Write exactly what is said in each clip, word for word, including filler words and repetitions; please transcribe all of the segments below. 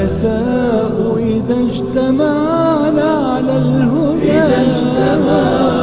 الرؤساء إذا اجتمعنا على الهدى.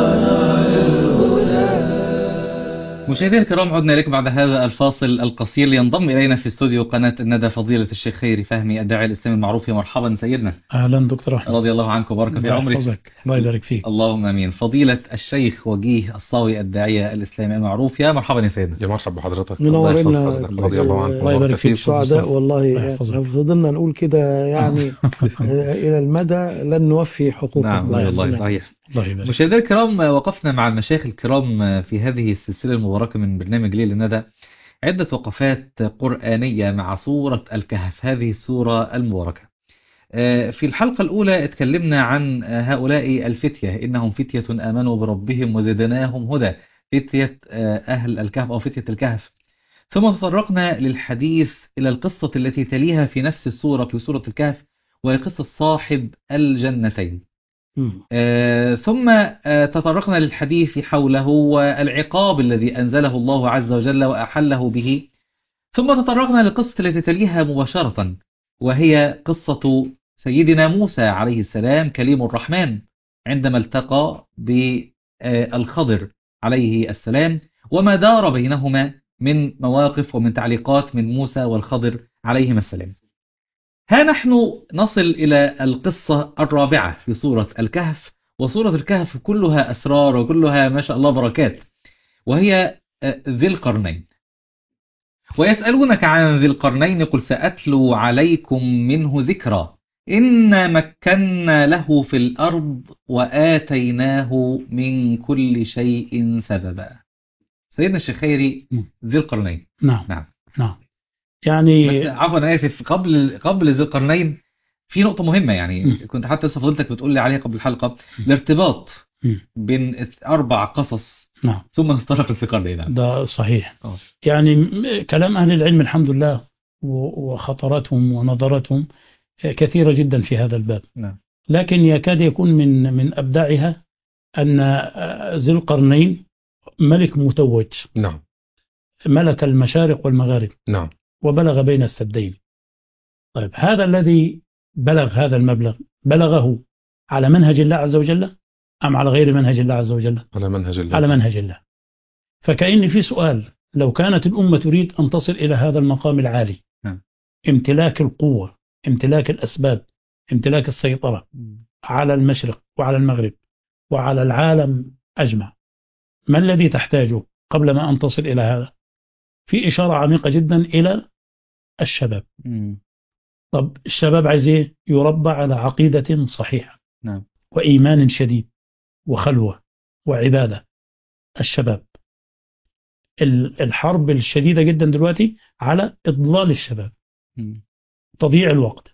مشاهدينا الكرام، عدنا إليكم بعد هذا الفاصل القصير. لينضم إلينا في استوديو قناة الندى فضيلة الشيخ خيري فهمي الداعي الإسلامي المعروف. مرحبا سيدنا. أهلا دكتور أحمد، رضي الله عنك وبارك في عمرك. الله يبارك فيك. اللهم امين. فضيلة الشيخ وجيه الصاوي الداعية الإسلامي المعروف، يا مرحبا يا سيدنا. يا مرحبا بحضرتك. منورنا. رضي الله عنك. الله يبارك فيك. سعداء والله. فضلنا نقول كده يعني إلى المدى لن نوفي حقوقنا. نعم والله صحيح. مشاهدينا الكرام، وقفنا مع المشايخ الكرام في هذه السلسلة المباركة من برنامج ليل الندى عدة وقفات قرآنية مع سورة الكهف، هذه السورة المباركة. في الحلقة الأولى اتكلمنا عن هؤلاء الفتية، إنهم فتية آمنوا بربهم وزدناهم هدى، فتية أهل الكهف أو فتية الكهف. ثم تطرقنا للحديث إلى القصة التي تليها في نفس السورة في سورة الكهف، وهي قصة صاحب الجنتين. آه ثم آه تطرقنا للحديث حوله والعقاب الذي أنزله الله عز وجل وأحله به. ثم تطرقنا للقصة التي تليها مباشرة، وهي قصة سيدنا موسى عليه السلام كليم الرحمن عندما التقى بالخضر عليه السلام، وما دار بينهما من مواقف ومن تعليقات من موسى والخضر عليهما السلام. ها نحن نصل إلى القصة الرابعة في سورة الكهف، وسورة الكهف كلها أسرار وكلها ما شاء الله بركات، وهي ذي القرنين. ويسألونك عن ذي القرنين قل سأتلو عليكم منه ذكرى إنا مكنا له في الأرض وآتيناه من كل شيء سببا. سيدنا الشيخ خيري، ذي القرنين. نعم نعم نعم يعني عفوا أنا آسف، قبل قبل ذي القرنين في نقطة مهمة يعني م. كنت حتى فضلتك بتقول لي عليها قبل الحلقة، الارتباط م. بين أربع قصص. نعم. ثم نتطرق لذي القرنين. نعم. ده صحيح. أوه. يعني كلام أهل العلم الحمد لله وخطراتهم ونظراتهم كثيرة جدا في هذا الباب. نعم. لكن يكاد يكون من من أبداعها أن ذي القرنين ملك متوج. نعم. ملك المشارق والمغارب. نعم. وبلغ بين السدين. طيب هذا الذي بلغ هذا المبلغ بلغه على منهج الله عز وجل أم على غير منهج الله عز وجل؟ على منهج الله. على منهج الله. فكأن في سؤال، لو كانت الأمة تريد أن تصل إلى هذا المقام العالي، م. امتلاك القوة، امتلاك الأسباب، امتلاك السيطرة م. على المشرق وعلى المغرب وعلى العالم أجمع، ما الذي تحتاجه قبل ما أن تصل إلى هذا؟ في إشارة عميقة جدا إلى الشباب. م. طب الشباب عايز ايه؟ يربى على عقيدة صحيحة. نعم. وإيمان شديد وخلوة وعبادة. الشباب الحرب الشديدة جدا دلوقتي على إضلال الشباب. م. تضييع الوقت،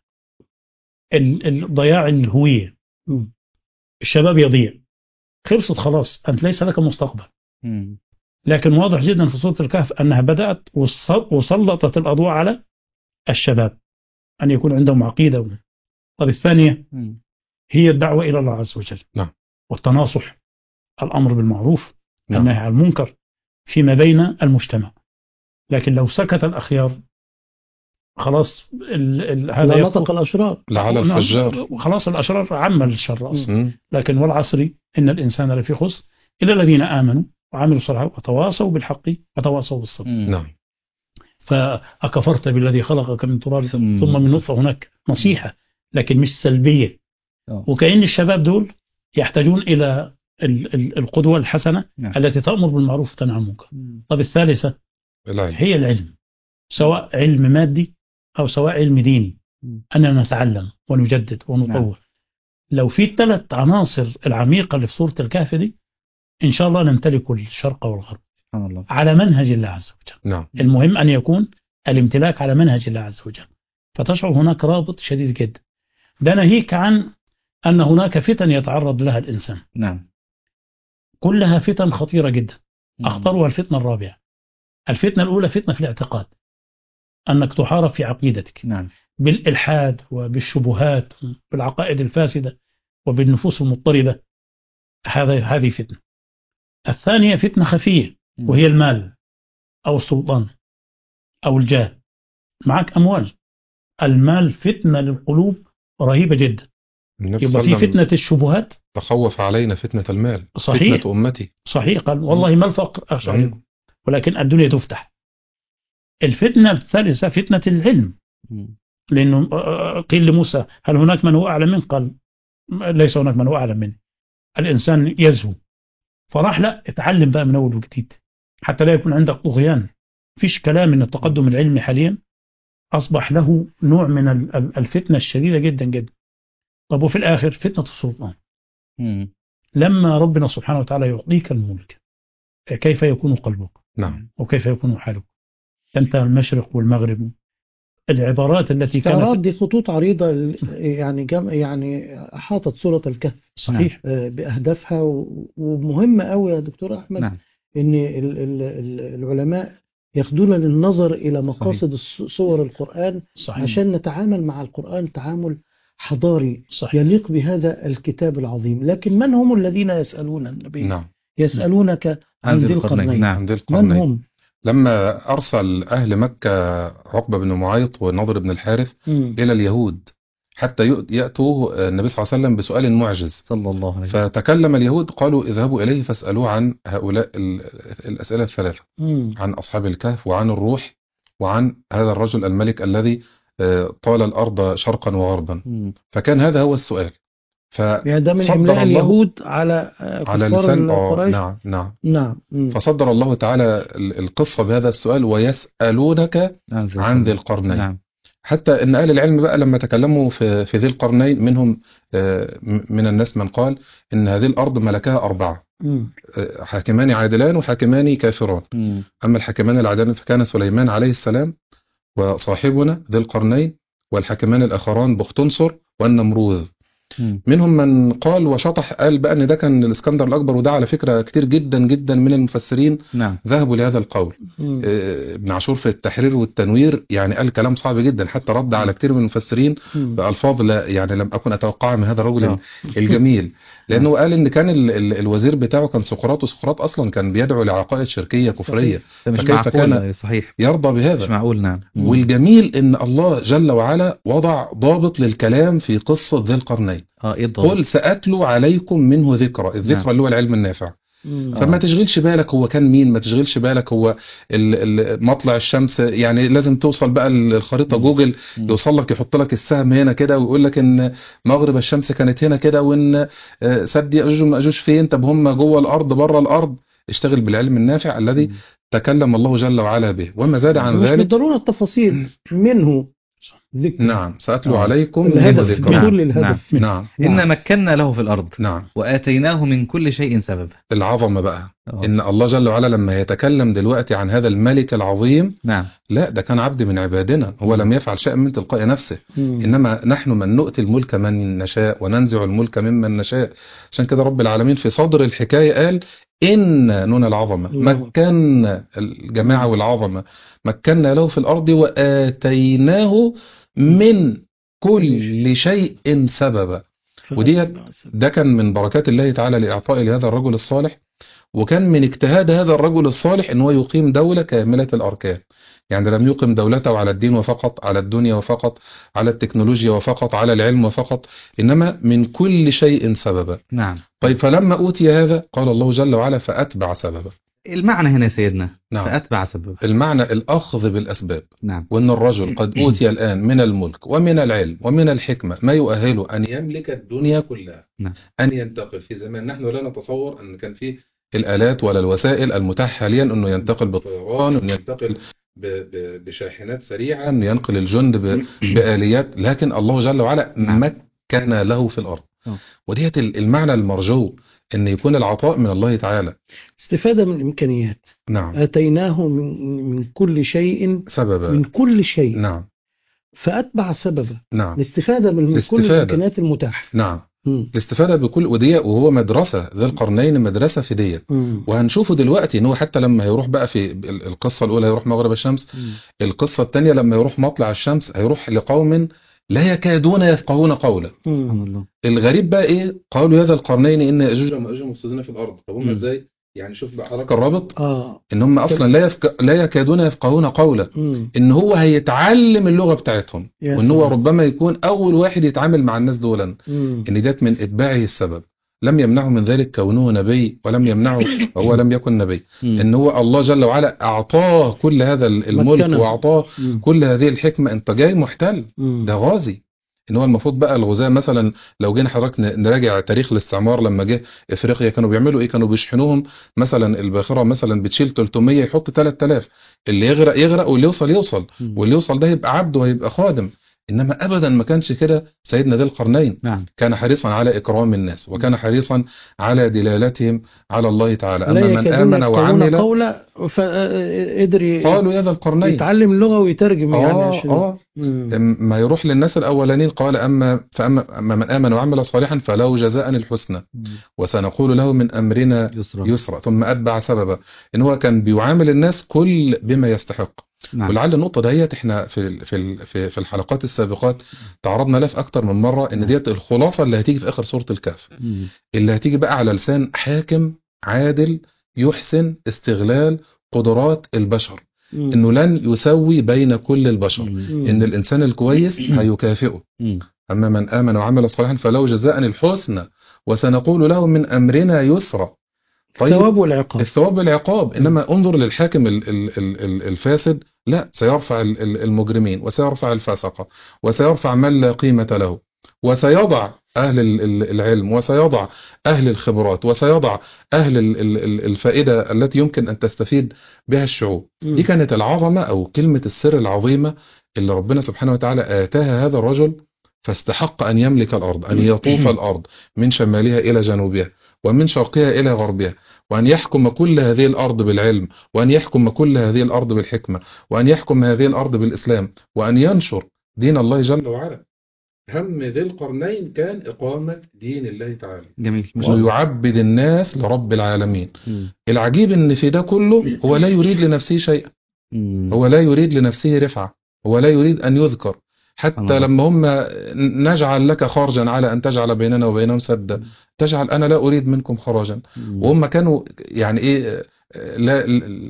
ضياع الهوية. م. الشباب يضيع، خلصت خلاص، أنت ليس لك مستقبل. م. لكن واضح جدا في سورة الكهف أنها بدأت وسلطت الأضواء على الشباب أن يكون عندهم عقيدة. طب الثانية م. هي الدعوة إلى الله عز وجل. نعم. والتناصح، الأمر بالمعروف، نعم. النهي عن المنكر فيما بين المجتمع. لكن لو سكت الأخيار خلاص ال ال هذا نطق الأشرار لعلى الفجار، وخلاص الأشرار عم الشر أصلا. لكن والعصر إن الإنسان لفي خسر إلا الذين آمنوا وعملوا الصالحات وتواصوا بالحق وتواصوا بالصبر. نعم. فأكفرت بالذي خلقك من تراب ثم من نطفة، هناك نصيحة لكن مش سلبية. أوه. وكأن الشباب دول يحتاجون إلى القدوة الحسنة. نعم. التي تأمر بالمعروف وتنهى عن المنكر. طب الثالثة العلم. هي العلم، سواء علم مادي أو سواء علم ديني، أننا نتعلم ونجدد ونطور. نعم. لو في الثلاث عناصر العميقة اللي في سورة الكهف دي، إن شاء الله نمتلك الشرق والغرب الله. على منهج الله عز وجل. نعم. المهم أن يكون الامتلاك على منهج الله عز وجل، فتشعر هناك رابط شديد جدا. ده ناهيك عن أن هناك فتن يتعرض لها الإنسان. نعم. كلها فتن خطيرة جدا. أخطرها الفتنة الرابعة. الفتنة الأولى فتنة في الاعتقاد، أنك تحارب في عقيدتك. نعم. بالإلحاد وبالشبهات وبالعقائد الفاسدة وبالنفوس المضطربة. هذا هذه فتنة. الثانية فتنة خفية، وهي المال أو السلطان أو الجاه. معك أموال المال فتنة للقلوب رهيبة جدا. يبقى في فتنة الشبهات. تخوف علينا فتنة المال. صحيح. فتنة أمتي. صحيح. قال والله ما الفقر أخشى عليكم ولكن الدنيا تفتح. الفتنة الثالثة فتنة العلم، لأنه قيل لموسى هل هناك من هو أعلم منه؟ قال ليس هناك من هو أعلم منه. الإنسان يزهو، فراح لا اتعلم بقى من أول وجديد حتى لا يكون عندك طغيان. فيش كلام ان التقدم العلمي حاليا أصبح له نوع من الفتنة الشديدة جدا جدا. طب وفي الآخر فتنة السلطان. مم. لما ربنا سبحانه وتعالى يعطيك الملك كيف يكون قلبك؟ نعم. وكيف يكون حالك؟ أنت المشرق والمغرب. العبارات التي كانت دي خطوط عريضة يعني جم يعني أحاطت سورة الكهف. صحيح. بأهدافها، ومهمة قوي يا دكتور أحمد. نعم. إن العلماء ياخدونا للنظر إلى مقاصد صور القرآن. صحيح. عشان نتعامل مع القرآن تعامل حضاري. صحيح. يليق بهذا الكتاب العظيم. لكن من هم الذين يسألون النبي؟ نعم. يسألونك عن ذي القرنين. نعم. من هم؟ لما أرسل أهل مكة عقبة بن معيط والنضر بن الحارث م. إلى اليهود حتى يأتوا النبي صلى الله عليه وسلم بسؤال معجز صلى الله عليه وسلم، فتكلم اليهود قالوا اذهبوا إليه فاسألوه عن هؤلاء الأسئلة الثلاثة، م. عن أصحاب الكهف وعن الروح وعن هذا الرجل الملك الذي طال الأرض شرقا وغربا. م. فكان هذا هو السؤال. يعني ده من إملاء اليهود على على لسان قريش. نعم نعم نعم. فصدر الله تعالى القصة بهذا السؤال ويسألونك عن ذي القرنين. نعم. حتى ان اهل العلم بقى لما تكلموا في في ذي القرنين منهم من الناس من قال ان هذه الارض ملكها اربعه، حاكمان عادلان وحاكمان كافران. م. اما الحاكمان العادلان فكان سليمان عليه السلام وصاحبنا ذي القرنين، والحاكمان الاخران بختنصر والنمروذ. منهم من قال وشطح قال بقى ان ده كان الاسكندر الاكبر، وده على فكره كتير جدا جدا من المفسرين نعم. ذهبوا لهذا القول. مم. ابن عاشور في التحرير والتنوير يعني قال كلام صعب جدا، حتى رد على كتير من المفسرين مم. بألفاظ لا يعني لم اكن اتوقعها من هذا الرجل نعم. الجميل، لانه قال ان كان ال ال الوزير بتاعه كان سقراط، وسقراط اصلا كان بيدعو لعقائد شركيه كفريه، فكيف كان صحيح. يرضى بهذا؟ مش معقول. نعم. مم. والجميل ان الله جل وعلا وضع ضابط للكلام في قصه ذي القرنين. اه ايه قل سأتلو عليكم منه ذكرى، الذكرى نعم. اللي هو العلم النافع. مم. فما تشغلش بالك هو كان مين، ما تشغلش بالك هو مطلع الشمس، يعني لازم توصل بقى الخريطة جوجل مم. يوصل لك يحط لك السهم هنا كده ويقول لك ان مغرب الشمس كانت هنا كده، وان سد يأجوج ومأجوج فين، طب هم جوه الارض بره الارض. اشتغل بالعلم النافع الذي مم. تكلم الله جل وعلا به، وما زاد عن مش ذلك مش بالضرورة التفاصيل منه ذكر. نعم. سأتلو آه. عليكم الهدف نعم. الهدف نعم. نعم. إن مكنا له في الأرض نعم. وآتيناه من كل شيء سببا. العظمة بقى أوه. إن الله جل وعلا لما يتكلم دلوقتي عن هذا الملك العظيم نعم. لا ده كان عبد من عبادنا، هو م. لم يفعل شيء من تلقاء نفسه. م. إنما نحن من نؤتي الملك من نشاء وننزع الملك ممن نشاء. عشان كده رب العالمين في صدر الحكاية قال إن نون العظمة مكنا الجماعة والعظمة مكنا له في الأرض وآتيناه من كل شيء سببا. ودي ده كان من بركات الله تعالى لإعطاء لهذا الرجل الصالح، وكان من اجتهاد هذا الرجل الصالح ان هو يقيم دولة كاملة الأركان. يعني لم يقيم دولته على الدين وفقط، على الدنيا وفقط، على التكنولوجيا وفقط، على العلم وفقط، إنما من كل شيء سببا. نعم. طيب فلما أوتي هذا قال الله جل وعلا فأتبع سببا. المعنى هنا سيدنا نعم. فأتبع سببا، المعنى الأخذ بالأسباب. نعم. وأن الرجل قد أوتي الآن من الملك ومن العلم ومن الحكمة ما يؤهله أن يملك الدنيا كلها. نعم. أن ينتقل في زمان نحن لا نتصور أن كان فيه الآلات ولا الوسائل المتاحة حاليا، أنه ينتقل بطيران، أنه ينتقل بشاحنات سريعة، أنه ينقل الجند بآليات، لكن الله جل وعلا نعم. مكن له في الأرض. وديت المعنى المرجو أن يكون العطاء من الله تعالى، استفادة من الإمكانيات. نعم. آتيناه من, من كل شيء سببا، من كل شيء. نعم. فأتبع سببا. نعم. الاستفادة من الاستفادة. كل الإمكانيات المتاحة. نعم. مم. الاستفادة بكل ودية، وهو مدرسة ذي القرنين مدرسة في دية. وهنشوفه دلوقتي ان هو حتى لما هيروح بقى في القصة الأولى هيروح مغرب الشمس. مم. القصة الثانية لما يروح مطلع الشمس هيروح لقوم لا يكادون يفقهون قولا. سبحان الله. الغريب بقى ايه؟ قالوا هذا القرنين ان يأجوج ومأجوج مفسدون في الارض. طب هم ازاي؟ يعني شوف بقى حضرتك الرابط اه ان هم اصلا لا يفك... لا يكادون يفقهون قولا، مم. ان هو هيتعلم اللغه بتاعتهم، يا وان هو سلام. ربما يكون اول واحد يتعامل مع الناس دولا، مم. ان ديت من اتباعه السبب. لم يمنعه من ذلك كونه نبي، ولم يمنعه وهو لم يكن نبي، ان هو الله جل وعلا اعطاه كل هذا الملك مكنه. واعطاه مم. كل هذه الحكمه. انت جاي محتل، مم. ده غازي. ان هو المفروض بقى الغزاة مثلا، لو جينا حضرتك ن- نراجع تاريخ الاستعمار لما جه افريقيا، كانوا بيعملوا ايه؟ كانوا بيشحنوهم مثلا الباخره مثلا بتشيل ثلاثمية يحط ثلاثة آلاف، اللي يغرق يغرق واللي يوصل يوصل، مم. واللي يوصل ده يبقى عبد وهيبقى خادم. انما ابدا ما كانش كده. سيدنا ذي القرنين نعم. كان حريصا على اكرام الناس، وكان حريصا على دلالتهم على الله تعالى. لا اما من يكادون امن يفقهون وعمل قولا فقدر ي- قالوا يا ذا القرنين. يتعلم اللغة ويترجم يعني اه عشان اه مم. ما يروح للناس الاولانيين، قال اما فاما أما من امن وعمل صالحا فله جزاء الحسنى وسنقول له من امرنا يسرا. يسرا ثم اتبع سببا. ان هو كان بيعامل الناس كل بما يستحق. نعم. ولعل النقطه ديت احنا في ال- في ال- في في الحلقات السابقات تعرضنا لها في اكتر من مره، ان نعم. ديت الخلاصه اللي هتيجي في اخر سوره الكهف، مم. اللي هتيجي بقى على لسان حاكم عادل يحسن استغلال قدرات البشر، مم. انه لن يسوي بين كل البشر، مم. ان الانسان الكويس هيكافئه. مم. اما من امن وعمل صالحا فله جزاء الحسنى وسنقول له من امرنا يسرا. الثواب والعقاب. الثواب والعقاب. انما انظر للحاكم ال- ال- ال- ال- الفاسد، لا، سيرفع ال- ال- المجرمين، وسيرفع الفسقة، وسيرفع من لا قيمة له، وسيضع أهل ال- ال- العلم، وسيضع أهل الخبرات، وسيضع أهل ال- ال- ال- الفائدة التي يمكن أن تستفيد بها الشعوب. مم. دي كانت العظمة أو كلمة السر العظيمة اللي ربنا سبحانه وتعالى آتاها هذا الرجل، فاستحق أن يملك الأرض، أن يطوف الأرض من شمالها إلى جنوبها، ومن شرقها إلى غربها، وأن يحكم كل هذه الأرض بالعلم، وأن يحكم كل هذه الأرض بالحكمة، وأن يحكم هذه الأرض بالإسلام، وأن ينشر دين الله جل وعلا. هم ذي القرنين كان إقامة دين الله تعالى، جميل. ما شاء الله. ويعبد الناس لرب العالمين. مم. العجيب إن في ده كله هو لا يريد لنفسه شيئا، مم. هو لا يريد لنفسه رفعة، هو لا يريد أن يذكر. حتى الله. لما هم نجعل لك خرجا على أن تجعل بيننا وبينهم سدا، تجعل أنا لا أريد منكم خراجا. مم. وهم كانوا يعني إيه، لا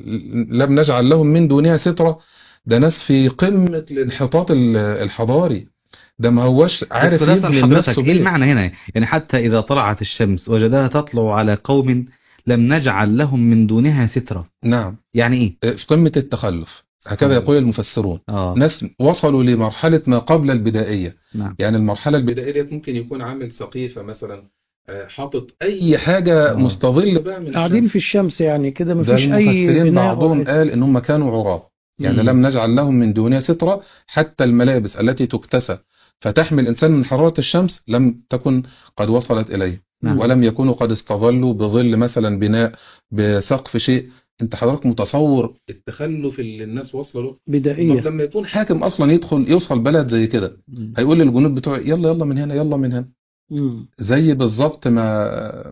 لم نجعل لهم من دونها سترة. ده ناس في قمة الانحطاط الحضاري، ده ما هوش عارف بس يبني لنفسه حضرتك ايه بيت. المعنى هنا؟ يعني حتى إذا طلعت الشمس وجدها تطلع على قوم لم نجعل لهم من دونها سترة. نعم. يعني ايه؟ في قمة التخلف، هكذا يقول المفسرون. آه. ناس وصلوا لمرحلة ما قبل البدائية. نعم. يعني المرحلة البدائية ممكن يكون عامل سقيفة مثلا، حاطط أي حاجة آه. مستظل بقى من قاعدين الشمس. في الشمس يعني كده ده مفيش أي المفسرين بناء بعضهم ولا- قال إن هم كانوا عراة، يعني مم. لم نجعل لهم من دونها سترة. حتى الملابس التي تكتسى فتحمي الإنسان من حرارة الشمس لم تكن قد وصلت إليه. نعم. ولم يكونوا قد استظلوا بظل مثلا بناء بسقف شيء. انت حضرتك متصور التخلف اللي الناس واصله له؟ بدائية. طب لما يكون حاكم اصلا يدخل يوصل بلد زي كده، مم. هيقول للجنود بتوعه يلا يلا من هنا يلا من هنا. مم. زي بالظبط ما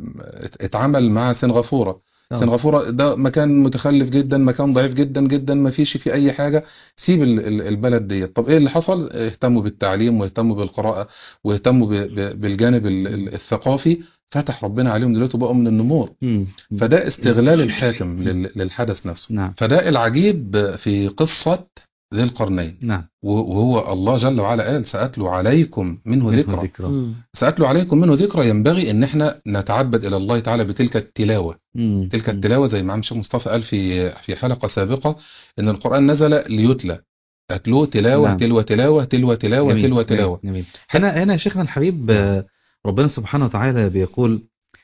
اتعمل مع سنغافورة. آه. سنغافورة ده مكان متخلف جدا، مكان ضعيف جدا جدا، ما فيش فيه اي حاجة. سيب ال- ال- البلد دي. طب ايه اللي حصل؟ اهتموا بالتعليم، واهتموا بالقراءة، واهتموا ب- ب- بالجانب ال- ال- الثقافي. فتح ربنا عليهم دلوقتي بقوا من النمور. مم. فده استغلال الحاكم لل- للحدث نفسه. نعم. فده العجيب في قصة ذي القرنين. نعم. وهو الله جل وعلا قال سأتلو عليكم منه ذكرى. ذكرى. مم. سأتلو عليكم منه ذكرى. ينبغي ان احنا نتعبد الى الله تعالى بتلك التلاوة. مم. تلك التلاوة زي ما عم الشيخ مصطفى قال في في حلقة سابقة، ان القرآن نزل ليتلى. أتلوه تلاوة نعم. تلوة تلاوة تلوة تلاوة جميل. تلوة تلاوة. جميل. جميل. هنا هنا يا شيخنا الحبيب، آه، ربنا سبحانه وتعالى بيقول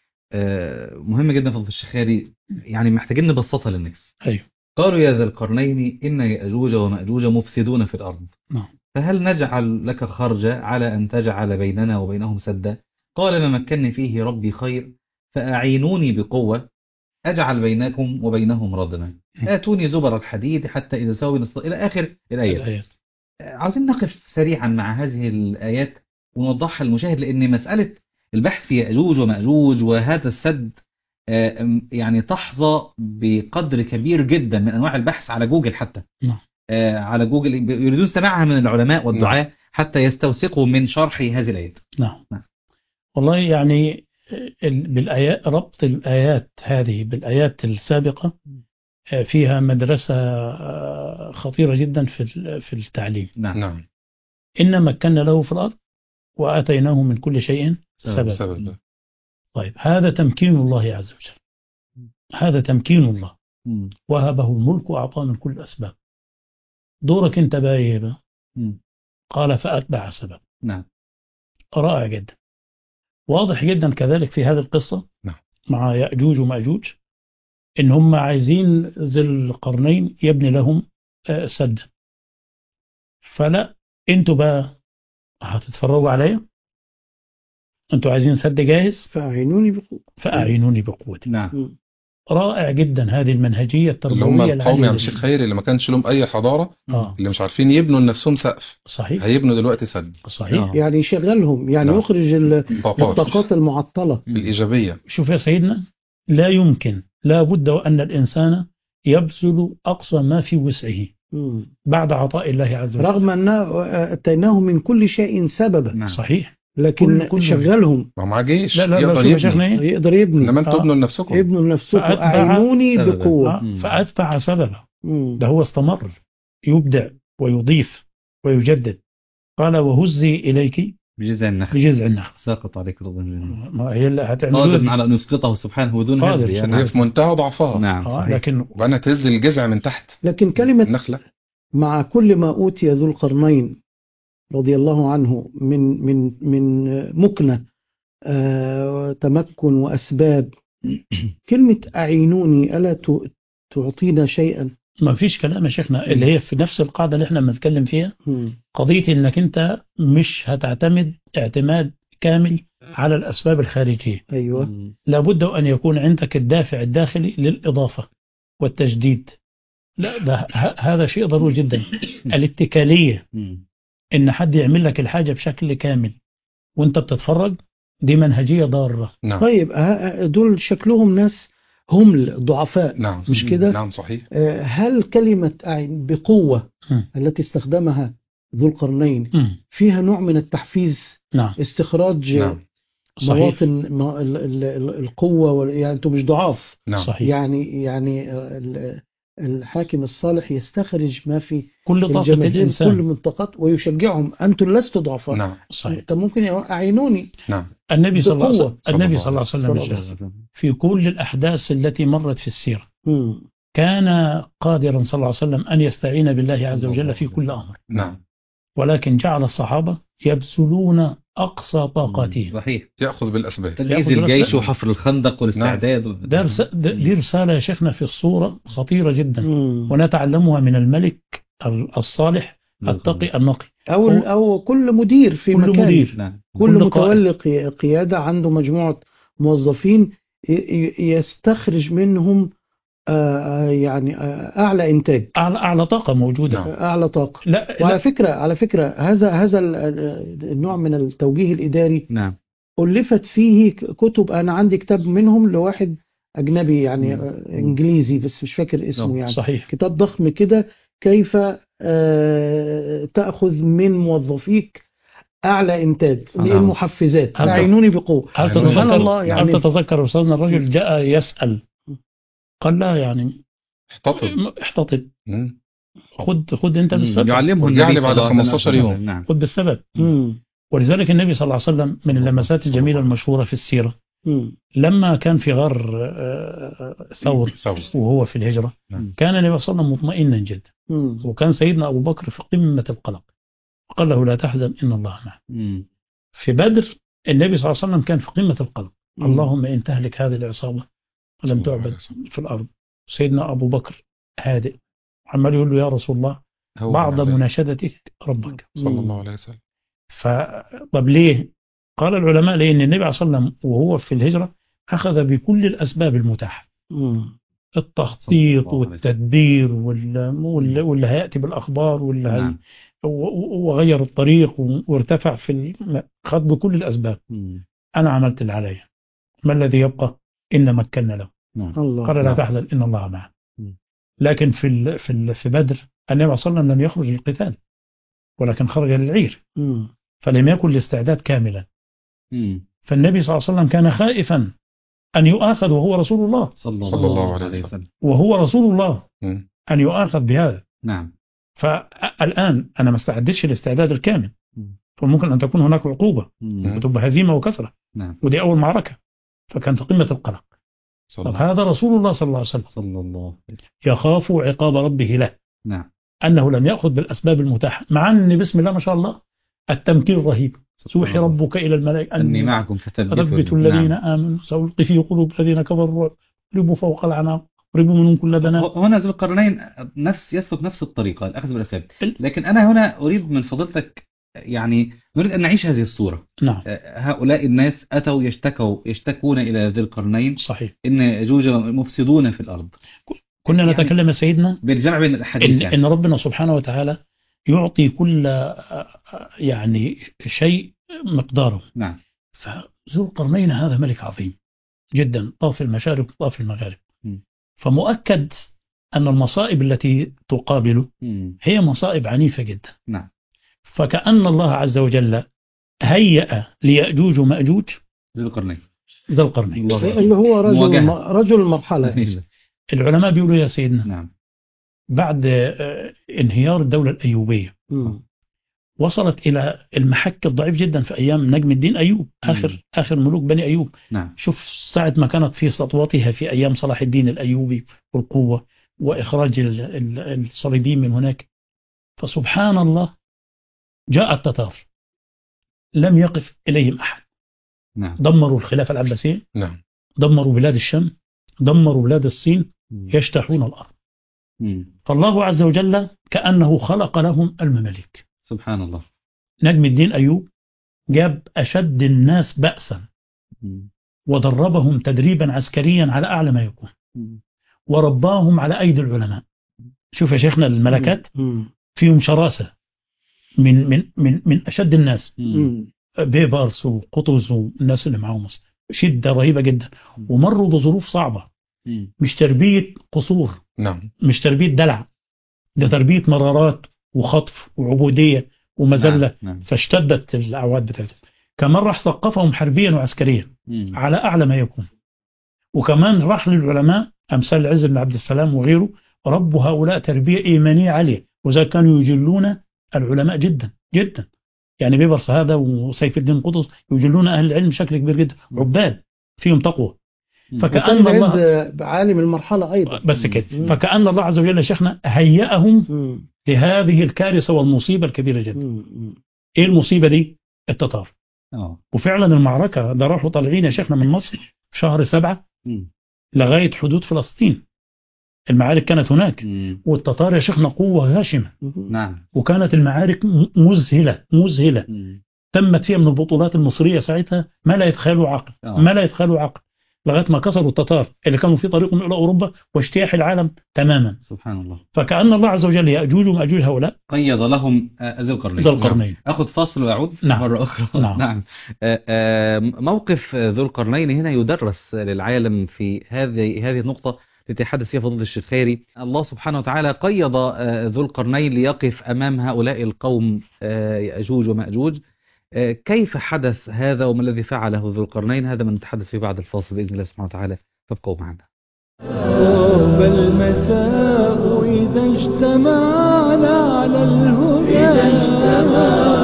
آه، مهم جدا فضل الشيخ خالي، يعني محتاجين نبسطها للناس. أيوه. قالوا يا ذا القرنين إن يأجوج ومأجوج مفسدون في الأرض، نعم. فهل نجعل لك خرجا على أن تجعل بيننا وبينهم سدا؟ قال ما مكنني فيه ربي خير فأعينوني بقوة أجعل بينكم وبينهم ردما آتوني زبر الحديد حتى إذا سوي نص إلى آخر الآيات. الآيات. عاوزين نقف سريعا مع هذه الآيات ونوضحها للمشاهد، لأن مسألة البحث في يأجوج ومأجوج وهذا السد آه، يعني تحظى بقدر كبير جدا من أنواع البحث على جوجل حتى. نعم. آه، على جوجل يريدون سماعها من العلماء والدعاة حتى يستوثقوا من شرح هذه الآيات. نعم. نعم. والله يعني بالآيات، ربط الآيات هذه بالآيات السابقة فيها مدرسة خطيرة جدا في في التعليم. نعم. إن مكنا له في الأرض وآتيناه من كل شيء سبب. سبب. طيب هذا تمكين الله عز وجل، هذا تمكين الله، وهبه الملك وأعطاه من كل الأسباب. دورك أنت بقى، قال فأتبع سبب. نعم. رائع جدا، واضح جدا كذلك في هذه القصة. نعم. مع يأجوج ومأجوج إن هم عايزين ذي القرنين يبني لهم سد، فلا أنتوا بقى هتتفرجوا عليا، أنتوا عايزين سد جاهز، فأعينوني بقوة فأعينوني بقوة. نعم. رائع جدا هذه المنهجية التربوية اللي هم القوم يا شيخ خيري اللي ما كانش لهم أي حضارة، آه. اللي مش عارفين يبنوا لنفسهم سقف، صحيح، هيبنوا دلوقتي سد. صحيح. آه. يعني يشغلهم، يعني نعم. يخرج الطاقات المعطلة الإيجابية. شوف يا سيدنا، لا يمكن، لا بد وأن الإنسان يبذل أقصى ما في وسعه مم. بعد عطاء الله عز وجل، رغم أن أتيناه من كل شيء سببا. نعم. صحيح. لكن كل كل شغلهم ما معاه جيش لا لا يقدر لا يبني، يقدر يبني. إنما أنتوا ابنوا لنفسكم، ابنوا لنفسكم أعينوني بقوة. آه. فأتبع سببا. مم. ده هو استمر يبدع ويضيف ويجدد. قال وهزي إليك بجذع النخل بجذع النخل ساقط عليك رضا جميل. ما هي اللي هتعمل قادر على أن يسقطه سبحانه دون هز يعني وهي في منتهى ضعفها. نعم. آه. لكن وأنا تهز الجذع من تحت. لكن كلمة النخلة مع كل ما أوتي ذو القرنين رضي الله عنه من من من مكنة آه تمكن وأسباب، كلمة أعينوني ألا تعطينا شيئا؟ ما فيش كلام يا شيخنا، اللي هي في نفس القاعدة اللي احنا بنتكلم فيها، م. قضية انك انت مش هتعتمد اعتماد كامل على الأسباب الخارجية. أيوة. لابد أن يكون عندك الدافع الداخلي للإضافة والتجديد. لا ده هذا شيء ضروري جدا. الاتكالية، ان حد يعمل لك الحاجة بشكل كامل وانت بتتفرج، دي منهجية ضارة. نعم. طيب دول شكلهم ناس هم ضعفاء. نعم. مش كده؟ نعم صحيح. هل كلمة أعين بقوة م. التي استخدمها ذو القرنين م. فيها نوع من التحفيز؟ نعم. استخراج نعم. مواطن القوة، يعني أنتم مش ضعاف. نعم. صحيح. يعني يعني الحاكم الصالح يستخرج ما في كل طاقة الإنسان، كل منطقات، ويشجعهم أنتم لستوا ضعفاء. نعم. صحيح. أنت ممكن أعينوني. نعم. النبي صلى الله عليه وسلم النبي صلى الله عليه وسلم وسلم في كل الأحداث التي مرت في السيرة م. كان قادرا صلى الله عليه وسلم أن يستعين بالله عز وجل في كل أمر. نعم. ولكن جعل الصحابة يبذلون أقصى طاقاتهم. صحيح. يأخذ بالأسباب، تجهيز الجيش وحفر الخندق والاستعداد. نعم. ده رس... دي رسالة يا شيخنا في الصورة خطيرة جدا، م. ونتعلمها من الملك الصالح التقي النقي، أو أو كل مدير في كل مكان، مدير. نعم. كل متولي قيادة عنده مجموعة موظفين يستخرج منهم يعني أعلى إنتاج، أعلى أعلى طاقة موجودة. نعم. أعلى طاقة. لا وعلى لا. فكرة على فكرة هذا هذا النوع من التوجيه الإداري، نعم. ألفت فيه كتب. أنا عندي كتاب منهم لواحد أجنبي يعني م. إنجليزي بس مش فاكر اسمه. يعني صحيح. كتاب ضخم كده، كيف تأخذ من موظفيك أعلى إنتاج للمحفزات. أعينوني بقوة. هل تتذكر الله يعني هل تتذكر أستاذنا الرجل جاء يسأل، قال لا يعني احتطب احتطب خد خد انت بالسبب، يعلمه النبي بعد خمستاشر يوم. نعم. خد بالسبب. مم. ولذلك النبي صلى الله عليه وسلم من اللمسات الجميلة المشهورة في السيرة، مم. لما كان في غار ثور وهو في الهجرة، نعم. كان النبي صلى الله عليه وسلم مطمئنا جدا، مم. وكان سيدنا أبو بكر في قمة القلق، قال له لا تحزن إن الله معه. في بدر النبي صلى الله عليه وسلم كان في قمة القلق، مم. اللهم إن تهلك هذه العصابة ولم تعبد في الأرض. سيدنا أبو بكر هادئ، عمال يقول له يا رسول الله بعد مناشدتك ربك صلى الله عليه وسلم. فطب ليه؟ قال العلماء لأن النبي عليه الصلاة والسلام وهو في الهجرة أخذ بكل الأسباب المتاحة، التخطيط والتدبير واللي هيأتي بالأخبار واللي هي وغير الطريق وارتفع في ال... خد بكل الأسباب. أنا عملت اللي علي، ما الذي يبقى؟ إن مكنا له. الله. قال لا تحزن إن الله معه. لكن في ال... في ال... في بدر النبي صلى الله عليه وسلم لم يخرج للقتال، ولكن خرج للعير، فلم يكن الاستعداد كاملا. فالنبي صلى الله عليه وسلم كان خائفا أن يؤاخذ وهو رسول الله صلى الله عليه وسلم، وهو رسول الله م. أن يؤاخذ بهذا. نعم. فالآن أنا ما استعدتش الاستعداد الكامل، فممكن أن تكون هناك عقوبة وتبقى هزيمة وكسرة. نعم. ودي أول معركة، فكان في قمة القلق. طب هذا رسول الله صلى الله عليه وسلم صلى الله يخاف عقاب ربه له. نعم. أنه لم يأخذ بالأسباب المتاحة، مع أن بسم الله ما شاء الله التمكين رهيب. سوحي ربك إلى الملائكة أني معكم فثبتوا الذين نعم. آمنوا سألقي في قلوب الذين كفروا اضربوا فوق الأعناق اضربوا منهم كل بنان. هنا ذو القرنين نفس يسلك نفس الطريقة الأخذ بالأسباب، لكن أنا هنا أريد من فضلتك يعني نريد أن نعيش هذه الصورة. نعم. هؤلاء الناس أتوا يشتكوا يشتكون إلى ذي القرنين. صحيح. إن يأجوج مفسدون في الأرض. كنا يعني نتكلم يا سيدنا بالجمع بين الأحاديث إن, يعني. إن ربنا سبحانه وتعالى يعطي كل يعني شيء مقداره. نعم. فذو القرنين هذا ملك عظيم جدا، طاف المشارق وطاف المغارب. م. فمؤكد أن المصائب التي تقابله م. هي مصائب عنيفة جدا. نعم. فكأن الله عز وجل هيأ ليأجوج ومأجوج ذو القرنين ذو القرنين اللي هو رجل رجل المرحلة. العلماء بيقولوا يا سيدنا نعم. بعد انهيار الدولة الأيوبية م. وصلت إلى المحك الضعيف جدا في أيام نجم الدين أيوب، آخر م. آخر ملوك بني أيوب. نعم. شوف ساعة ما كانت في سطوتها في أيام صلاح الدين الأيوبي والقوة وإخراج الصليبيين من هناك. فسبحان الله جاء التتار لم يقف إليهم أحد. نعم. دمروا الخلافة العباسية. نعم. دمروا بلاد الشام، دمروا بلاد الصين، يجتاحون الأرض. م. فالله عز وجل كأنه خلق لهم المماليك. سبحان الله. نجم الدين أيوب جاب أشد الناس بأسا م. ودربهم تدريبا عسكريا على أعلى ما يكون م. ورباهم على أيدي العلماء. شوف يا شيخنا الملكات م. فيهم شراسة من من من من أشد الناس، م. بيبرس وقطز والناس اللي معهم شدة رهيبة جدا، ومروا بظروف صعبة. م. مش تربية قصور. نعم. مش تربية دلع، ده تربية مرارات وخطف وعبودية ومذلة. نعم. نعم. فاشتدت الأعواد بتاعتهم. كمان راح ثقفهم حربيا وعسكريا م. على أعلى ما يكون. وكمان راح للعلماء أمثال العز بن عبد السلام وغيره ربوا هؤلاء تربية إيمانية عالية، وذا كانوا يجلون العلماء جدا جدا. يعني بيبرس هذا وسيف الدين قطز يجلون أهل العلم بشكل كبير جدا، عباد فيهم تقوى. فكأن الله عالم المرحلة أيضا بس كده. فكأن الله عز وجل شيخنا هيئهم م. لهذه الكارثة والمصيبة الكبيرة جدا. م. إيه المصيبة دي؟ التتار. أوه. وفعلا المعركة ده راحوا طالعين يا شيخنا من مصر في شهر سبعة م. لغاية حدود فلسطين. المعارك كانت هناك م. والتتار يا شيخنا قوة غاشمة. نعم. وكانت المعارك مذهلة مذهلة م. تمت فيها من البطولات المصرية ساعتها ما لا يتخيلوا عقل. أوه. ما لا يتخيلوا عقل لغاية ما كسروا التتار اللي كانوا في طريقهم إلى أوروبا واجتياح العالم تماما. سبحان الله. فكأن الله عز وجل يأجوج ومأجوج هؤلاء قيد لهم ذو القرنين. ذو القرنين. أخذ فاصل وأعود نعم. مرة أخرى. نعم. نعم. موقف ذو القرنين هنا يدرس للعالم في هذه هذه النقطة التي حدث فيها فضيلة الشيخ خيري. الله سبحانه وتعالى قيد ذو القرنين ليقف أمام هؤلاء القوم يأجوج ومأجوج. كيف حدث هذا وما الذي فعله ذو القرنين؟ هذا ما نتحدث فيه بعد الفاصل بإذن الله سبحانه وتعالى، فابقوا معنا. طاب المساء إذا اجتمعنا على الهدى، إذا اجتمعنا